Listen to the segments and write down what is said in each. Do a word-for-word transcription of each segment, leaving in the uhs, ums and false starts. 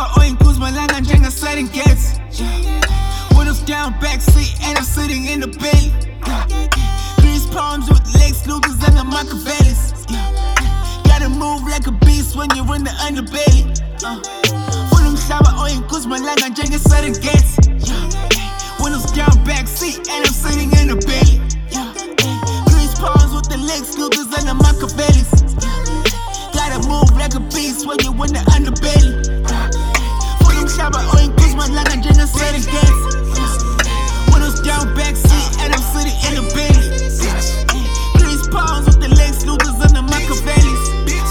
umhlaba oyinkuzimalanga njengaseringets. Windows down, backseat, and I'm sitting in the belly. Grease palms with legs, Lucas and the Machiavellis. Gotta move like a beast when you're in the underbelly. Full umhlaba oyinkuzimalanga njengaseringets. Windows down, backseat, and I'm sitting in the belly. Grease palms with the legs, Lucas and the Machiavellis. Gotta move like a beast when you're in the underbelly. Full umhlaba oyinkuzimalanga njengaseringets. Windows down, backseat, and I'm sitting in the belly. Grease palms with the legs, Lucas and the Machiavellis.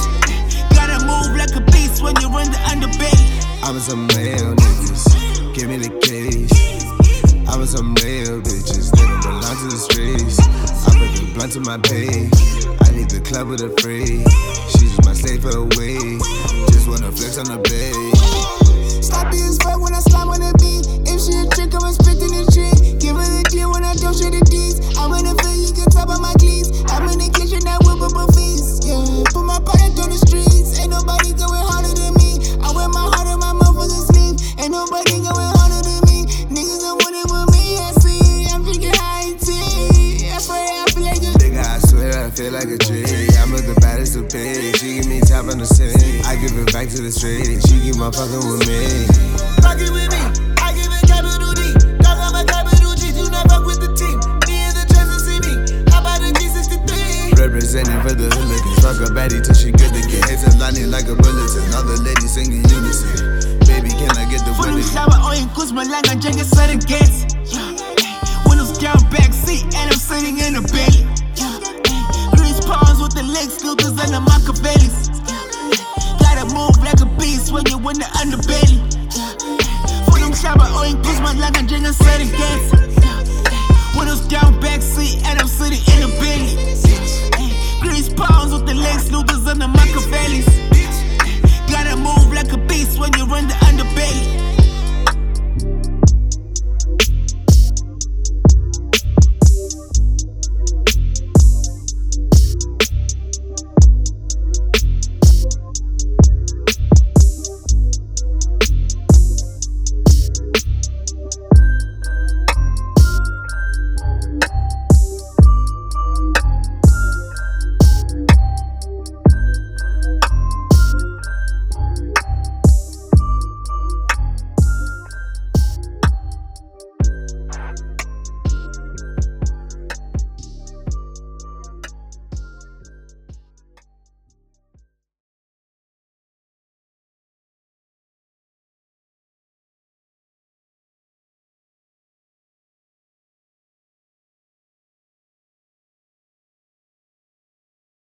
Gotta move like a beast when you're in the underbelly. I was some real niggas, give me the keys. I was some real bitches, they don't belong to the streets. I put the blunt to my pay, I need the club with a free. She's just my slave for a week, just wanna flex on the bed. Sloppy as fuck when I slime on the beat. If she a trick, I'ma spit in the tree. Give her the clear when I don't share the D's. I'm in the field, you can top on my cleats. I'm in the kitchen, I whip up a feast. Yeah, put my product on the streets. Ain't nobody going harder than me. I wear my heart on my motherfucking sleeve. Ain't nobody going harder than me. Niggas don't want it with me, I see. I'm drinking high tea. I swear I feel like a Nigga, I swear I feel like a tree. I'm with the baddest of pay. She give me top on the city. I give it back to the street. She keep on fucking with me. Fuck it with me. I give it capital D. Dog, I'm a capital G. Do not fuck with the team. Me and the chance to see me. How about the G sixty-three? Representing for the hooligans. Fuck a baddie till she good to get. Hits and lining like a bulletin. All the ladies singing unison. Baby, can I get the Full winning? umhlaba oyinkuzimalanga njengaseringets. Windows down, backseat, and I'm sitting in the belly. Grease palms with the legs, Lucas and the Machiavellis. Gotta move like a beast when you're in the underbelly. Full umhlaba oyinkuzimalanga njengaseringets. Windows down, backseat, and I'm sitting in the belly. Grease palms with the legs, Lucas and the Machiavellis.